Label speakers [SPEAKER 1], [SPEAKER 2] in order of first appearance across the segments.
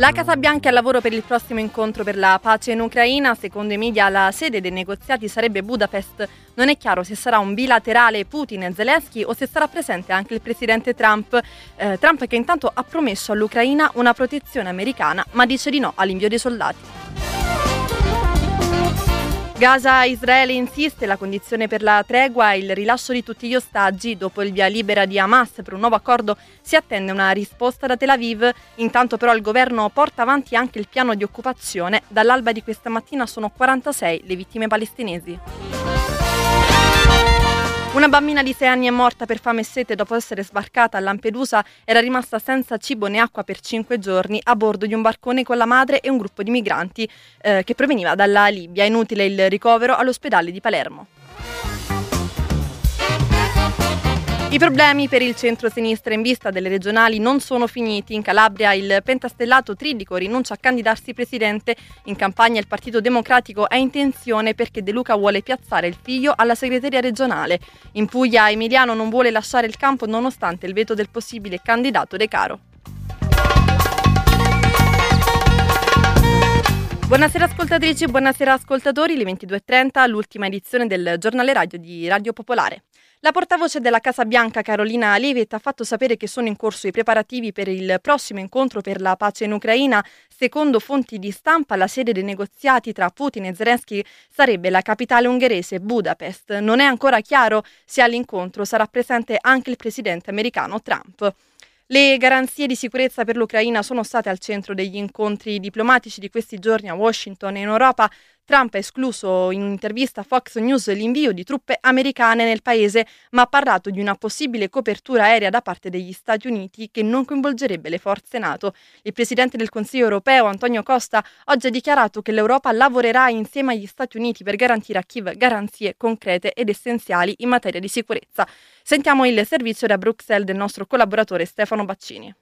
[SPEAKER 1] La Casa Bianca è al lavoro per il prossimo incontro per la pace in Ucraina. Secondo i media la sede dei negoziati sarebbe Budapest. Non è chiaro se sarà un bilaterale Putin e Zelensky o se sarà presente anche il presidente Trump. Trump che intanto ha promesso all'Ucraina una protezione americana, ma dice di no all'invio dei soldati. Gaza, Israele insiste, la condizione per la tregua è il rilascio di tutti gli ostaggi. Dopo il via libera di Hamas per un nuovo accordo si attende una risposta da Tel Aviv. Intanto però il governo porta avanti anche il piano di occupazione. Dall'alba di questa mattina sono 46 le vittime palestinesi. Una bambina di 6 anni è morta per fame e sete dopo essere sbarcata a Lampedusa. Era rimasta senza cibo né acqua per 5 giorni a bordo di un barcone con la madre e un gruppo di migranti che proveniva dalla Libia. Inutile il ricovero all'ospedale di Palermo. I problemi per il centro-sinistra in vista delle regionali non sono finiti. In Calabria il pentastellato Tridico rinuncia a candidarsi presidente. In campagna il Partito Democratico è in tensione perché De Luca vuole piazzare il figlio alla segreteria regionale. In Puglia Emiliano non vuole lasciare il campo nonostante il veto del possibile candidato De Caro. Buonasera ascoltatrici, buonasera ascoltatori, le 22:30, l'ultima edizione del giornale radio di Radio Popolare. La portavoce della Casa Bianca Carolina Leavitt ha fatto sapere che sono in corso i preparativi per il prossimo incontro per la pace in Ucraina. Secondo fonti di stampa, la sede dei negoziati tra Putin e Zelensky sarebbe la capitale ungherese, Budapest. Non è ancora chiaro se all'incontro sarà presente anche il presidente americano Trump. Le garanzie di sicurezza per l'Ucraina sono state al centro degli incontri diplomatici di questi giorni a Washington e in Europa. Trump ha escluso in un'intervista a Fox News l'invio di truppe americane nel paese, ma ha parlato di una possibile copertura aerea da parte degli Stati Uniti che non coinvolgerebbe le forze NATO. Il presidente del Consiglio europeo, Antonio Costa, oggi ha dichiarato che l'Europa lavorerà insieme agli Stati Uniti per garantire a Kiev garanzie concrete ed essenziali in materia di sicurezza. Sentiamo il servizio da Bruxelles del nostro collaboratore Stefano Baccini.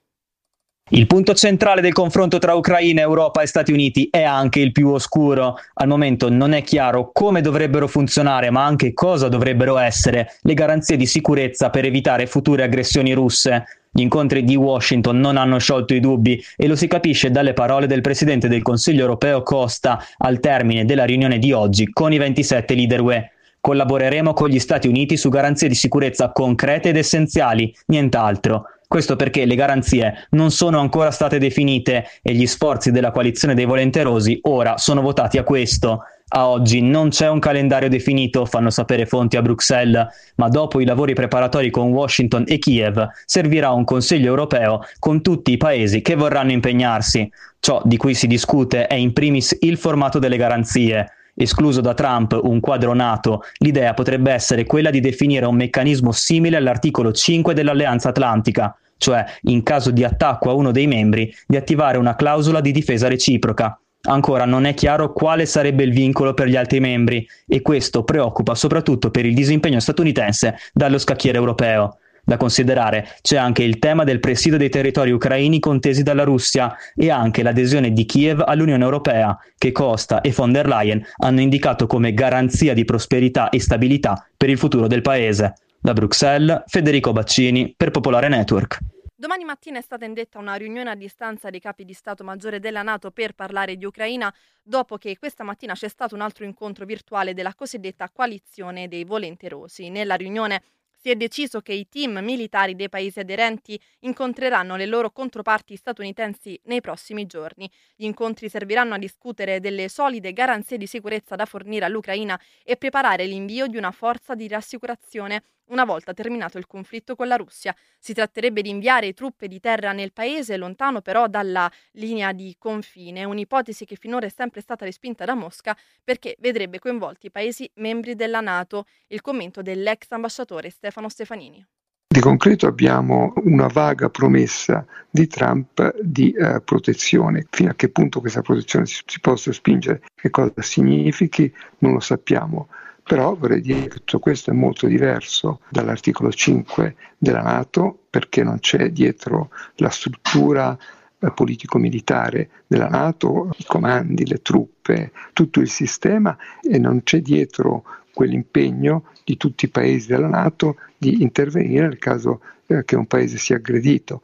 [SPEAKER 2] Il punto centrale del confronto tra Ucraina, Europa e Stati Uniti è anche il più oscuro. Al momento non è chiaro come dovrebbero funzionare, ma anche cosa dovrebbero essere le garanzie di sicurezza per evitare future aggressioni russe. Gli incontri di Washington non hanno sciolto i dubbi e lo si capisce dalle parole del presidente del Consiglio europeo Costa al termine della riunione di oggi con i 27 leader UE. Collaboreremo con gli Stati Uniti su garanzie di sicurezza concrete ed essenziali, nient'altro. Questo perché le garanzie non sono ancora state definite e gli sforzi della coalizione dei volenterosi ora sono votati a questo. A oggi non c'è un calendario definito, fanno sapere fonti a Bruxelles, ma dopo i lavori preparatori con Washington e Kiev servirà un Consiglio europeo con tutti i paesi che vorranno impegnarsi. Ciò di cui si discute è in primis il formato delle garanzie. Escluso da Trump un quadro NATO, l'idea potrebbe essere quella di definire un meccanismo simile all'articolo 5 dell'Alleanza Atlantica, cioè, in caso di attacco a uno dei membri, di attivare una clausola di difesa reciproca. Ancora non è chiaro quale sarebbe il vincolo per gli altri membri e questo preoccupa soprattutto per il disimpegno statunitense dallo scacchiere europeo. Da considerare c'è anche il tema del presidio dei territori ucraini contesi dalla Russia e anche l'adesione di Kiev all'Unione Europea, che Costa e von der Leyen hanno indicato come garanzia di prosperità e stabilità per il futuro del paese. Da Bruxelles, Federico Baccini per Popolare Network.
[SPEAKER 1] Domani mattina è stata indetta una riunione a distanza dei capi di Stato Maggiore della NATO per parlare di Ucraina, dopo che questa mattina c'è stato un altro incontro virtuale della cosiddetta coalizione dei volenterosi. Nella riunione si è deciso che i team militari dei paesi aderenti incontreranno le loro controparti statunitensi nei prossimi giorni. Gli incontri serviranno a discutere delle solide garanzie di sicurezza da fornire all'Ucraina e preparare l'invio di una forza di rassicurazione una volta terminato il conflitto con la Russia. Si tratterebbe di inviare truppe di terra nel paese, lontano però dalla linea di confine, un'ipotesi che finora è sempre stata respinta da Mosca perché vedrebbe coinvolti i paesi membri della NATO. Il commento dell'ex ambasciatore Stefano Stefanini.
[SPEAKER 3] Di concreto abbiamo una vaga promessa di Trump di protezione. Fino a che punto questa protezione si possa spingere, che cosa significhi, non lo sappiamo. Però vorrei dire che tutto questo è molto diverso dall'articolo 5 della NATO, perché non c'è dietro la struttura politico-militare della NATO, i comandi, le truppe, tutto il sistema, e non c'è dietro quell'impegno di tutti i paesi della NATO di intervenire nel caso che un paese sia aggredito.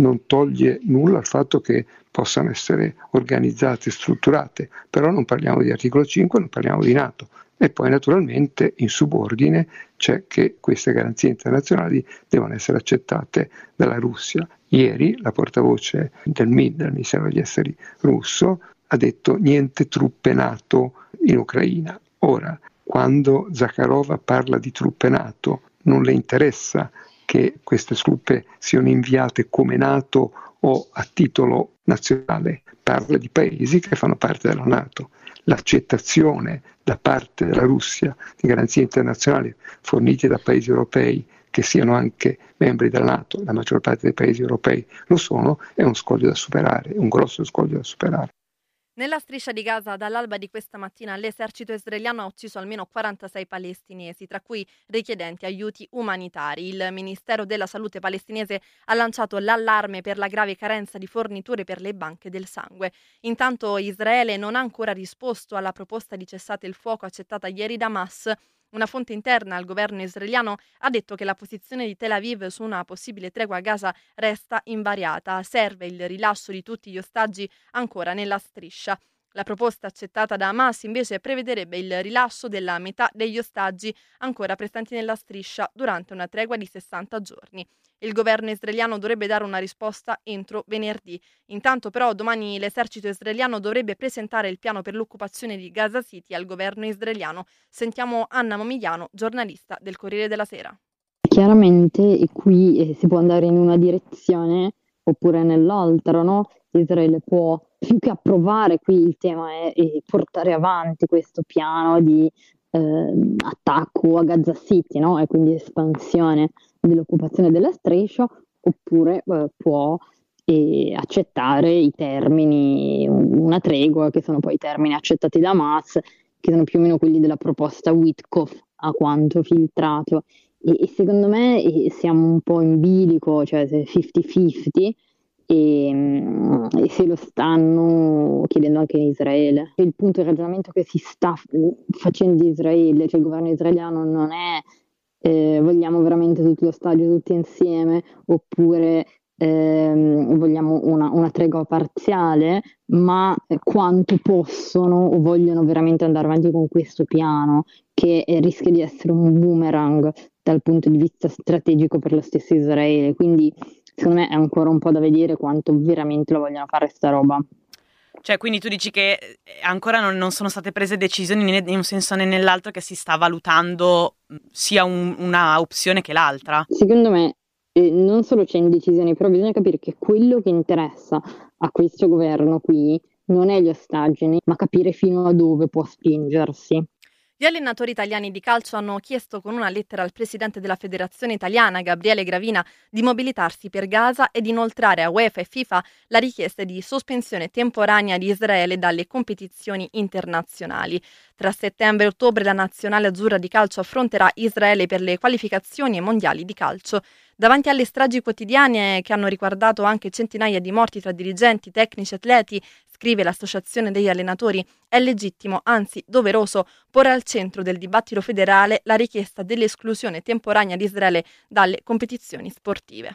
[SPEAKER 3] non toglie nulla al fatto che possano essere organizzate e strutturate, però non parliamo di articolo 5, non parliamo di NATO. E poi naturalmente in subordine c'è che queste garanzie internazionali devono essere accettate dalla Russia. Ieri la portavoce del MID, del Ministero degli Esteri russo, ha detto niente truppe NATO in Ucraina. Ora, quando Zakharova parla di truppe NATO, non le interessa che queste truppe siano inviate come NATO o a titolo nazionale, parla di paesi che fanno parte della NATO. L'accettazione da parte della Russia di garanzie internazionali fornite da paesi europei che siano anche membri della NATO, la maggior parte dei paesi europei lo sono, è un scoglio da superare, un grosso scoglio da superare.
[SPEAKER 1] Nella striscia di Gaza, dall'alba di questa mattina, l'esercito israeliano ha ucciso almeno 46 palestinesi, tra cui richiedenti aiuti umanitari. Il Ministero della Salute palestinese ha lanciato l'allarme per la grave carenza di forniture per le banche del sangue. Intanto Israele non ha ancora risposto alla proposta di cessate il fuoco accettata ieri da Hamas. Una fonte interna al governo israeliano ha detto che la posizione di Tel Aviv su una possibile tregua a Gaza resta invariata. Serve il rilascio di tutti gli ostaggi ancora nella striscia. La proposta accettata da Hamas invece prevederebbe il rilascio della metà degli ostaggi ancora presenti nella striscia durante una tregua di 60 giorni. Il governo israeliano dovrebbe dare una risposta entro venerdì. Intanto però domani l'esercito israeliano dovrebbe presentare il piano per l'occupazione di Gaza City al governo israeliano. Sentiamo Anna Momigliano, giornalista del Corriere della Sera.
[SPEAKER 4] Chiaramente qui si può andare in una direzione oppure nell'altra, no? Israele può, più che approvare, qui il tema è portare avanti questo piano di attacco a Gaza City, no? E quindi espansione dell'occupazione della striscia, oppure può accettare i termini, una tregua, che sono poi i termini accettati da Hamas, che sono più o meno quelli della proposta Witkoff, a quanto filtrato. E secondo me siamo un po' in bilico, cioè 50-50, e se lo stanno chiedendo anche in Israele. Il punto di ragionamento che si sta facendo Israele, cioè il governo israeliano, non è vogliamo veramente tutto lo stadio tutti insieme, oppure vogliamo una tregua parziale, ma quanto possono o vogliono veramente andare avanti con questo piano, che rischia di essere un boomerang dal punto di vista strategico per lo stesso Israele. Quindi secondo me è ancora un po' da vedere quanto veramente lo vogliono fare sta roba.
[SPEAKER 5] Cioè, quindi tu dici che ancora non sono state prese decisioni né in un senso né nell'altro, che si sta valutando sia una opzione che l'altra?
[SPEAKER 4] Secondo me non solo c'è indecisione, però bisogna capire che quello che interessa a questo governo qui non è gli ostaggi, ma capire fino a dove può spingersi.
[SPEAKER 1] Gli allenatori italiani di calcio hanno chiesto con una lettera al presidente della Federazione Italiana, Gabriele Gravina, di mobilitarsi per Gaza e di inoltrare a UEFA e FIFA la richiesta di sospensione temporanea di Israele dalle competizioni internazionali. Tra settembre e ottobre la nazionale azzurra di calcio affronterà Israele per le qualificazioni ai mondiali di calcio. Davanti alle stragi quotidiane che hanno riguardato anche centinaia di morti tra dirigenti, tecnici e atleti, scrive l'Associazione degli allenatori, è legittimo, anzi doveroso, porre al centro del dibattito federale la richiesta dell'esclusione temporanea di Israele dalle competizioni sportive.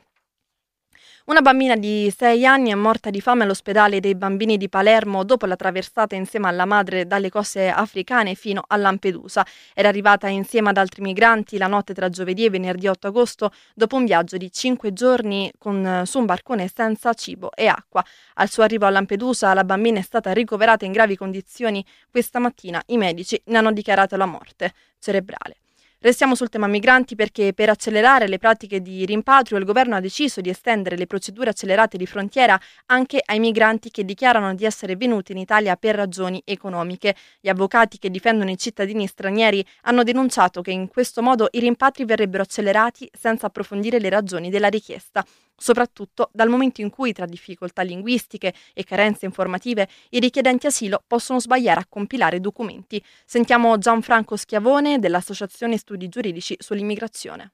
[SPEAKER 1] Una bambina di 6 anni è morta di fame all'ospedale dei bambini di Palermo dopo la traversata insieme alla madre dalle coste africane fino a Lampedusa. Era arrivata insieme ad altri migranti la notte tra giovedì e venerdì 8 agosto dopo un viaggio di 5 giorni su un barcone senza cibo e acqua. Al suo arrivo a Lampedusa la bambina è stata ricoverata in gravi condizioni. Questa mattina i medici ne hanno dichiarato la morte cerebrale. Restiamo sul tema migranti perché per accelerare le pratiche di rimpatrio il governo ha deciso di estendere le procedure accelerate di frontiera anche ai migranti che dichiarano di essere venuti in Italia per ragioni economiche. Gli avvocati che difendono i cittadini stranieri hanno denunciato che in questo modo i rimpatri verrebbero accelerati senza approfondire le ragioni della richiesta. Soprattutto dal momento in cui, tra difficoltà linguistiche e carenze informative, i richiedenti asilo possono sbagliare a compilare documenti. Sentiamo Gianfranco Schiavone dell'Associazione Studi Giuridici sull'Immigrazione.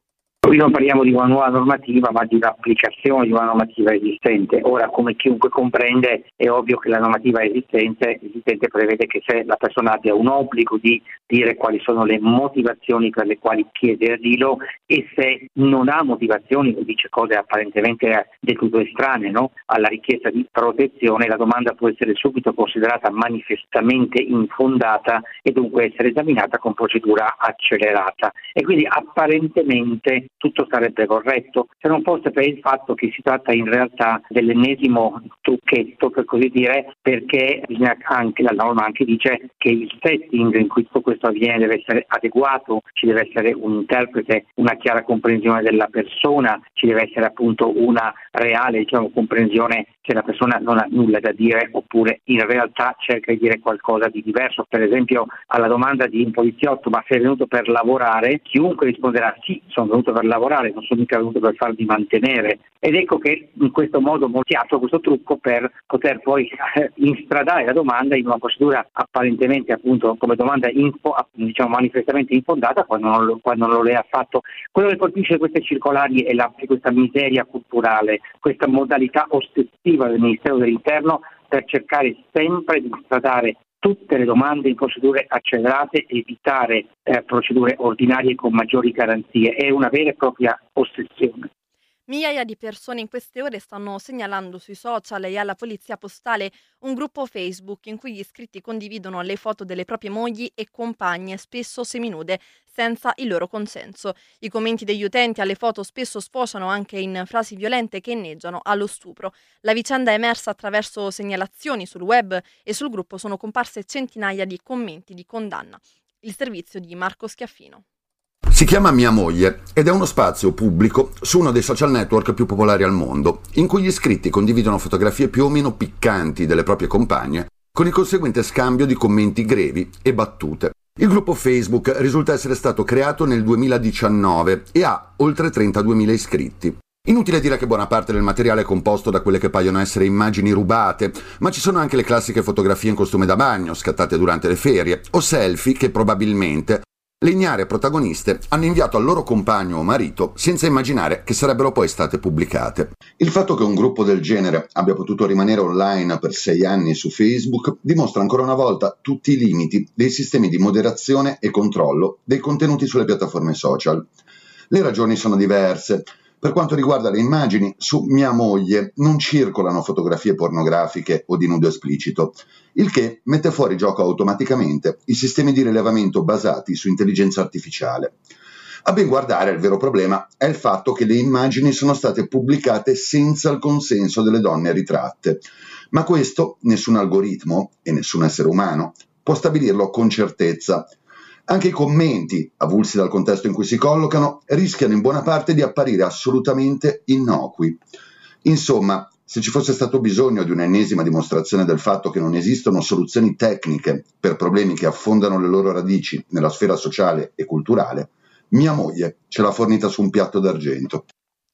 [SPEAKER 6] Qui non parliamo di una nuova normativa, ma di un'applicazione di una normativa esistente. Ora, come chiunque comprende, è ovvio che la normativa esistente prevede che se la persona abbia un obbligo di dire quali sono le motivazioni per le quali chiede asilo, e se non ha motivazioni o dice cose apparentemente del tutto estranee, no, alla richiesta di protezione, la domanda può essere subito considerata manifestamente infondata e dunque essere esaminata con procedura accelerata. E quindi apparentemente tutto sarebbe corretto, se non fosse per il fatto che si tratta in realtà dell'ennesimo trucchetto, per così dire, perché anche la norma anche dice che il setting in cui tutto questo avviene deve essere adeguato, ci deve essere un interprete, una chiara comprensione della persona, ci deve essere appunto una reale comprensione se la persona non ha nulla da dire oppure in realtà cerca di dire qualcosa di diverso. Per esempio, alla domanda di un poliziotto: ma sei venuto per lavorare? Chiunque risponderà: sì, sono venuto per lavorare, non sono mica venuto per farmi mantenere. Ed ecco che in questo modo molti hanno questo trucco per poter poi instradare la domanda in una procedura apparentemente, appunto, come domanda manifestamente infondata, quando non lo è affatto. Quello che colpisce queste circolari è questa miseria culturale, questa modalità ossessiva del Ministero dell'Interno per cercare sempre di instradare tutte le domande in procedure accelerate e evitare procedure ordinarie con maggiori garanzie. È una vera e propria ossessione.
[SPEAKER 1] Migliaia di persone in queste ore stanno segnalando sui social e alla polizia postale un gruppo Facebook in cui gli iscritti condividono le foto delle proprie mogli e compagne, spesso seminude, senza il loro consenso. I commenti degli utenti alle foto spesso sfociano anche in frasi violente che inneggiano allo stupro. La vicenda è emersa attraverso segnalazioni sul web e sul gruppo sono comparse centinaia di commenti di condanna. Il servizio di Marco Schiaffino.
[SPEAKER 7] Si chiama Mia Moglie ed è uno spazio pubblico su uno dei social network più popolari al mondo, in cui gli iscritti condividono fotografie più o meno piccanti delle proprie compagne, con il conseguente scambio di commenti grevi e battute. Il gruppo Facebook risulta essere stato creato nel 2019 e ha oltre 32.000 iscritti. Inutile dire che buona parte del materiale è composto da quelle che paiono essere immagini rubate, ma ci sono anche le classiche fotografie in costume da bagno, scattate durante le ferie, o selfie che probabilmente le ignare protagoniste hanno inviato al loro compagno o marito senza immaginare che sarebbero poi state pubblicate. Il fatto che un gruppo del genere abbia potuto rimanere online per 6 anni su Facebook dimostra ancora una volta tutti i limiti dei sistemi di moderazione e controllo dei contenuti sulle piattaforme social. Le ragioni sono diverse. Per quanto riguarda le immagini, su Mia Moglie non circolano fotografie pornografiche o di nudo esplicito, il che mette fuori gioco automaticamente i sistemi di rilevamento basati su intelligenza artificiale. A ben guardare, il vero problema è il fatto che le immagini sono state pubblicate senza il consenso delle donne ritratte, ma questo nessun algoritmo e nessun essere umano può stabilirlo con certezza. Anche i commenti, avulsi dal contesto in cui si collocano, rischiano in buona parte di apparire assolutamente innocui. Insomma, se ci fosse stato bisogno di un'ennesima dimostrazione del fatto che non esistono soluzioni tecniche per problemi che affondano le loro radici nella sfera sociale e culturale, Mia Moglie ce l'ha fornita su un piatto d'argento.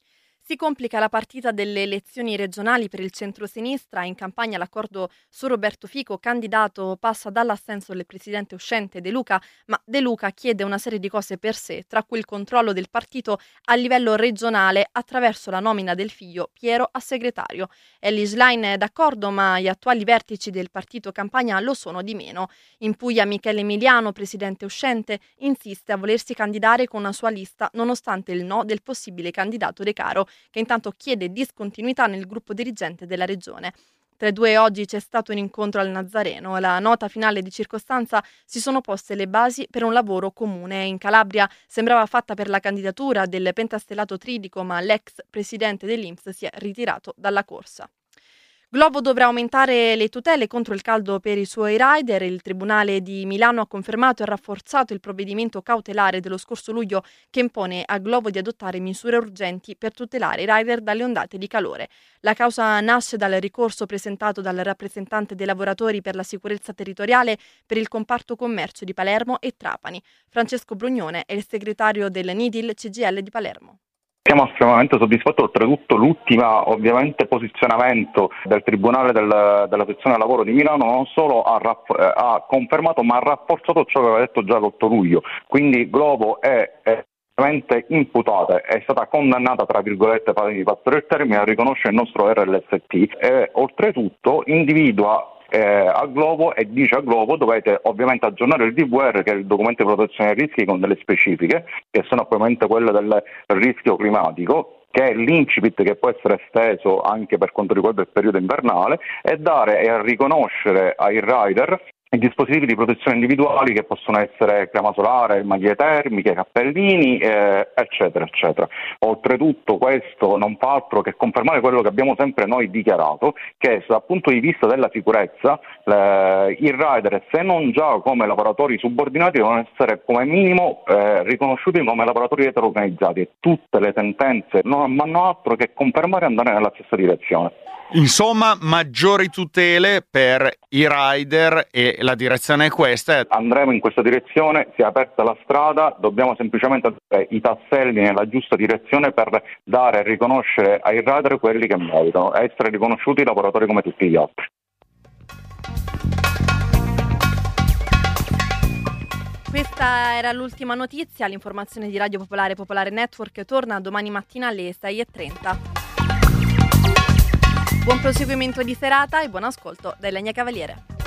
[SPEAKER 1] Si complica la partita delle elezioni regionali per il centrosinistra. In campagna l'accordo su Roberto Fico, candidato, passa dall'assenso del presidente uscente De Luca, ma De Luca chiede una serie di cose per sé, tra cui il controllo del partito a livello regionale attraverso la nomina del figlio Piero a segretario. Elly Schlein è d'accordo, ma gli attuali vertici del partito Campania lo sono di meno. In Puglia Michele Emiliano, presidente uscente, insiste a volersi candidare con una sua lista nonostante il no del possibile candidato De Caro, che intanto chiede discontinuità nel gruppo dirigente della regione. Tra i due oggi c'è stato un incontro al Nazareno. La nota finale di circostanza: si sono poste le basi per un lavoro comune. In Calabria sembrava fatta per la candidatura del pentastellato Tridico, ma l'ex presidente dell'INPS si è ritirato dalla corsa. Glovo dovrà aumentare le tutele contro il caldo per i suoi rider. Il Tribunale di Milano ha confermato e rafforzato il provvedimento cautelare dello scorso luglio che impone a Glovo di adottare misure urgenti per tutelare i rider dalle ondate di calore. La causa nasce dal ricorso presentato dal rappresentante dei lavoratori per la sicurezza territoriale per il comparto commercio di Palermo e Trapani. Francesco Brugnone è il segretario del NIDIL CGIL di Palermo.
[SPEAKER 8] Siamo estremamente soddisfatti, oltretutto l'ultima ovviamente posizionamento del Tribunale della sezione lavoro di Milano non solo ha confermato ma ha rafforzato ciò che aveva detto già l'8 luglio, quindi Glovo è ovviamente imputata, è stata condannata, tra virgolette, di passare il termine, a riconoscere il nostro RLST e oltretutto individua a Glovo e dice a Glovo: dovete ovviamente aggiornare il DVR, che è il documento di protezione dei rischi, con delle specifiche che sono ovviamente quelle del rischio climatico, che è l'incipit che può essere esteso anche per quanto riguarda il periodo invernale, e dare e riconoscere ai rider i dispositivi di protezione individuali, che possono essere crema solare, maglie termiche, cappellini, eccetera, eccetera. Oltretutto questo non fa altro che confermare quello che abbiamo sempre noi dichiarato, che dal punto di vista della sicurezza i rider, se non già come lavoratori subordinati, devono essere come minimo riconosciuti come lavoratori eteroorganizzati, e tutte le sentenze non hanno altro che confermare e andare nella stessa direzione.
[SPEAKER 9] Insomma, maggiori tutele per i rider, e la direzione è questa.
[SPEAKER 8] Andremo in questa direzione, si è aperta la strada, dobbiamo semplicemente avere i tasselli nella giusta direzione per dare e riconoscere ai rider quelli che meritano, essere riconosciuti lavoratori come tutti gli altri.
[SPEAKER 1] Questa era l'ultima notizia. L'informazione di Radio Popolare Popolare Network torna domani mattina alle 6:30. Buon proseguimento di serata e buon ascolto da Ilenia Cavaliere.